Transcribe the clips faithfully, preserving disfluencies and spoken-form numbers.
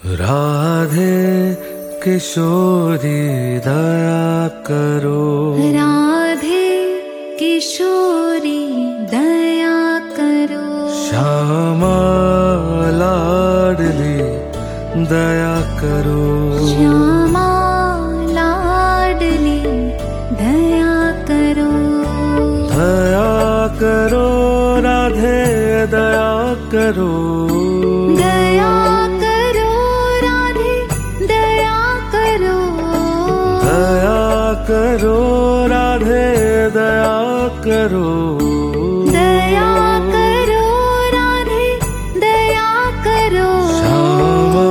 राधे किशोरी दया करो, राधे किशोरी दया करो, श्यामा लाडली दया करो, श्यामा लाडली दया करो, दया करो राधे दया करो, दया करो राधे दया करो, दया करो राधे दया करो, दया करो राधे दया करो, श्यामा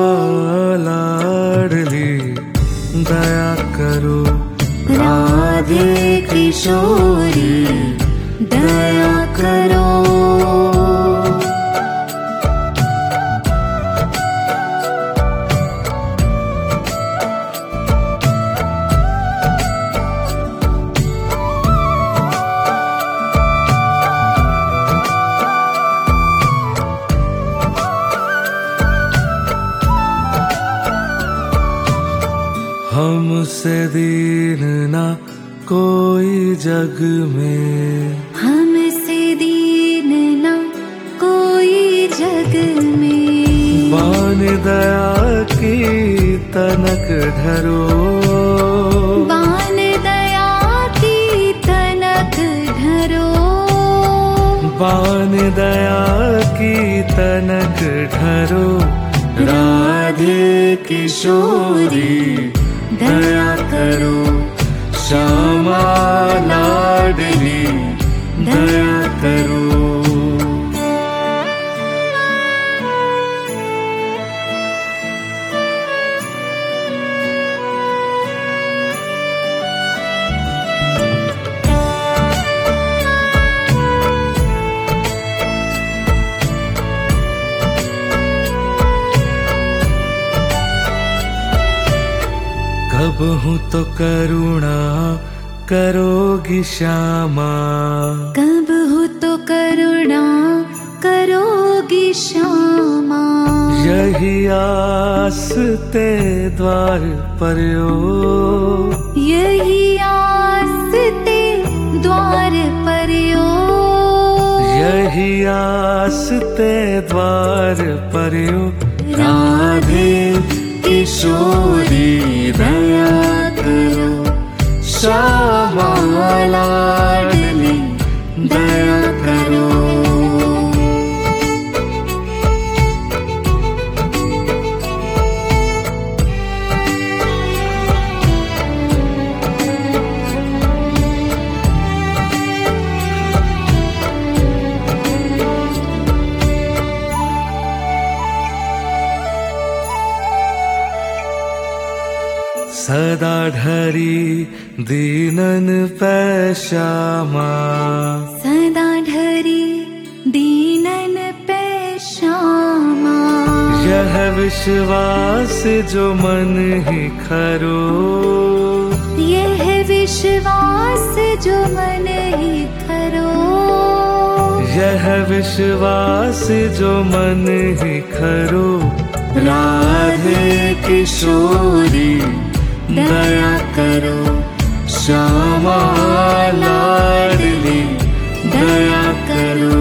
लाडली दया करो, राधे किशोरी दया करो। हमसे दीन ना कोई जग में, हमसे दीन न कोई जग में, बान दया की तनक धरो, बान दया की तनक धरो, बान दया की तनक धरो, राधे किशोरी दया करो, श्यामा लाडली दया करो। कब हूँ तो करुणा करोगी श्यामा, कब हो तो करुणा करोगी श्यामा, यही आस ते द्वार पर्यो, यही आस ते द्वार पर्यो, यही आस ते द्वार पर्यो, राधे किशोरी दया करो, श्यामा लाडली दया करो। सदा ढरी दीनन पे श्यामा, सदा ढरी दीनन पे श्यामा, यह विश्वास जो मन ही खरो, यह विश्वास जो मन ही खरो, यह विश्वास जो मन ही खरो, राधे किशोरी दया करो, श्यामा लाडली दया करो।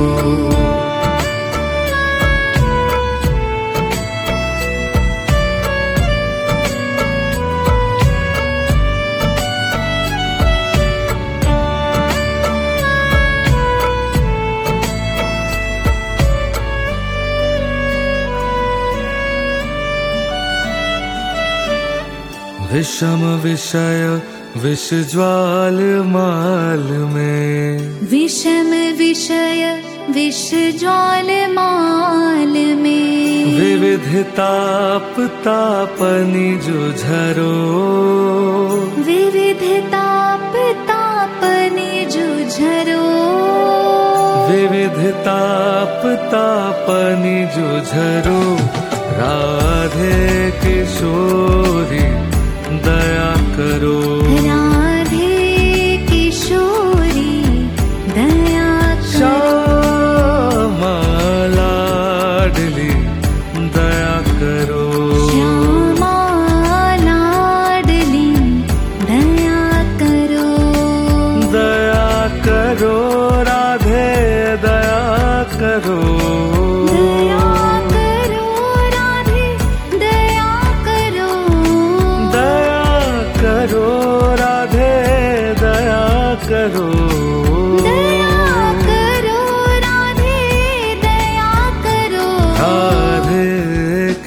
विषम विषय विष ज्वाल माल में, विषम विषय विष ज्वाल माल में, विविध ताप तापनि जो झरो, विविध ताप तापनि जो झरो, विविध ताप तापनि जो झरो, राधे किशोरी दया करो, राधे किशोरी दया करो, श्यामा लाडली दया करो।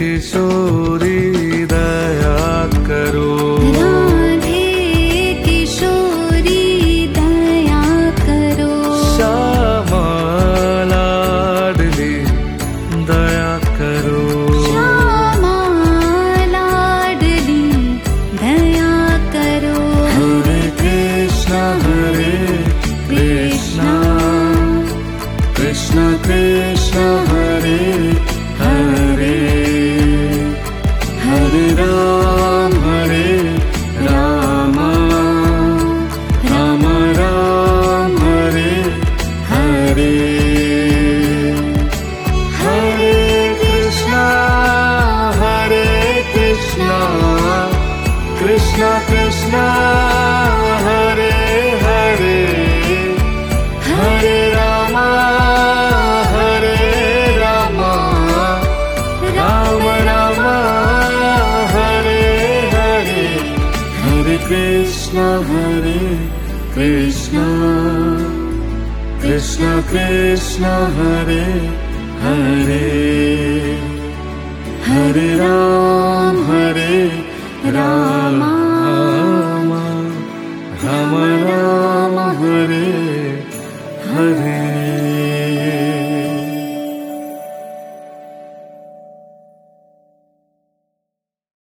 किशोरी दया करो। राधे किशोरी दया करो। श्यामा लाडली दया करो। श्यामा लाडली दया करो। हरे कृष्णा हरे कृष्णा कृष्णा कृष्णा हरे हरे, हरे राम हरे राम, राम राम हरे हरे। हरे कृष्णा हरे कृष्णा कृष्णा कृष्णा हरे हरे, हरे राम हरे राम, राम राम हरे हरे। हरे कृष्णा हरे कृष्णा कृष्णा कृष्णा हरे हरे, हरे राम हरे राम।